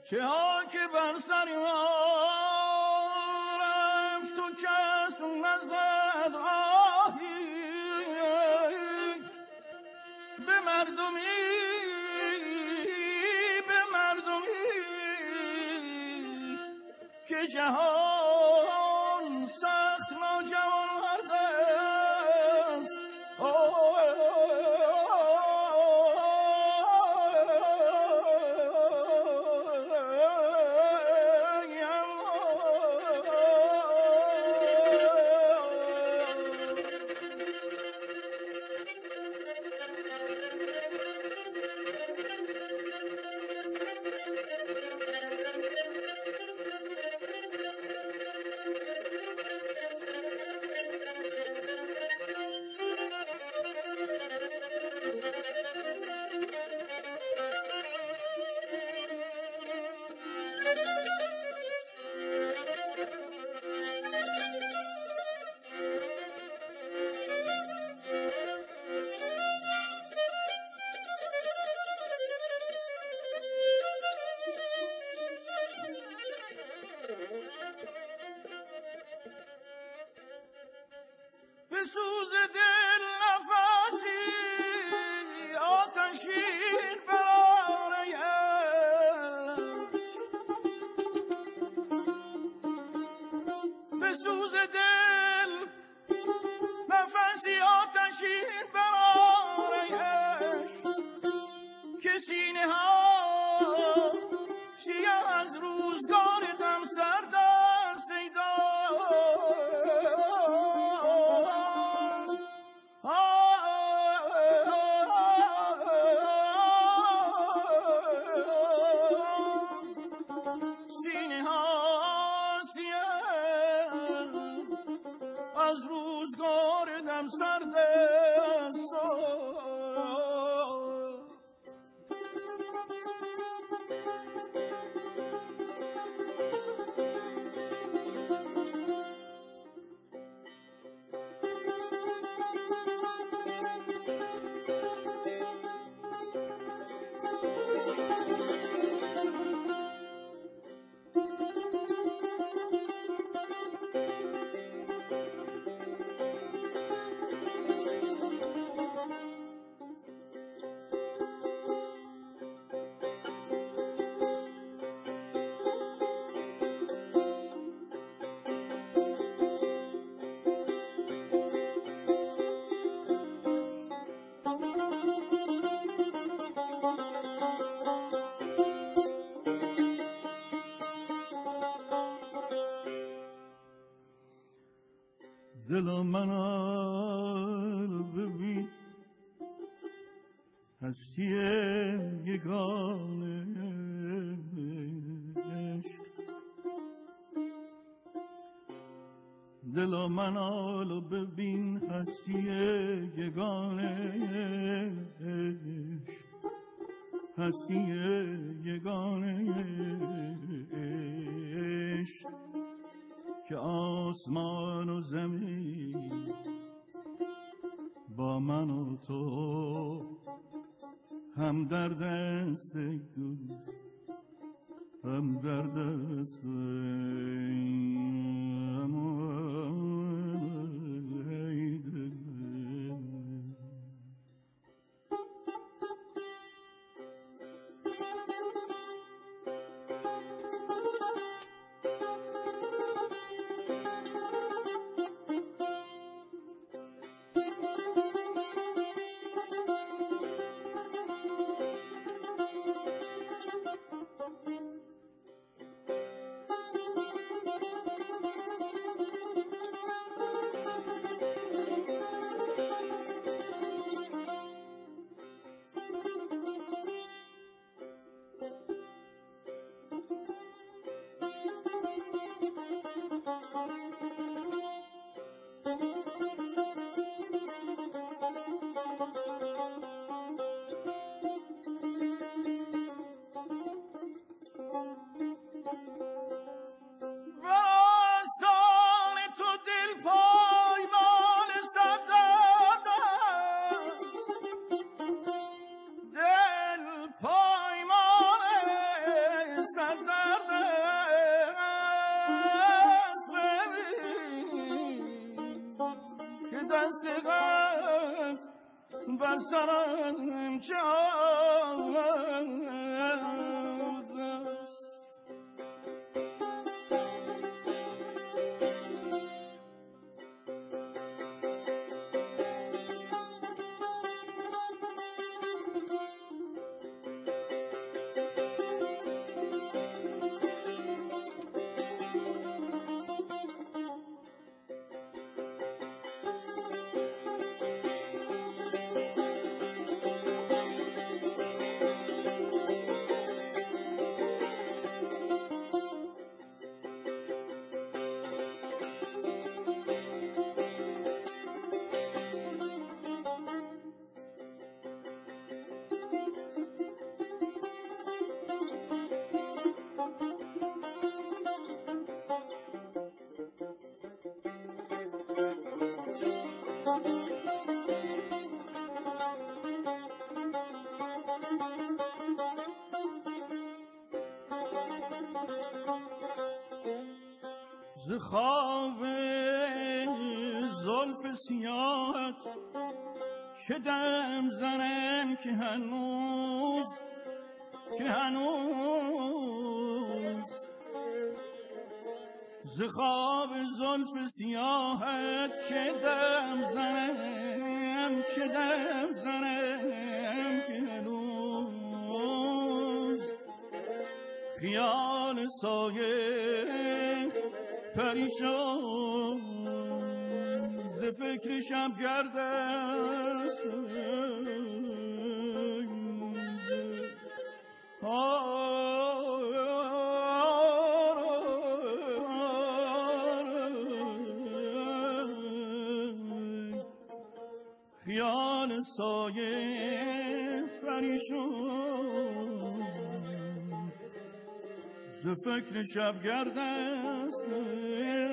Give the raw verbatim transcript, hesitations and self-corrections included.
چه ها که بر سر ما رفت و کس نزد آهی به مردمی به مردمی که جهان سخت ناجوانمرد است. به سوز دل نفسی آتشین برایم، به سوز دل نفسی آتشین برایم که سینه ها سیاه از روزگار دم سرد است. ای سینه ها سیاه از روزگار دم سرد است. دل من ببین هستی یگانه دل من ببین هستی یگانه هستی یگانه که آسمان و زمین با من و تو هم در دست دوست هم در دست بر سرم چاود ز خواب زلف سیاهت چه دم زنم که هنوز که هنوز ز خواب زلف سیاهت چه دم زنم چه دم زنم که هنوز خیال سایه پریشان ز فکر شب گردد خیال سایه پریشان ز فکر شب گردد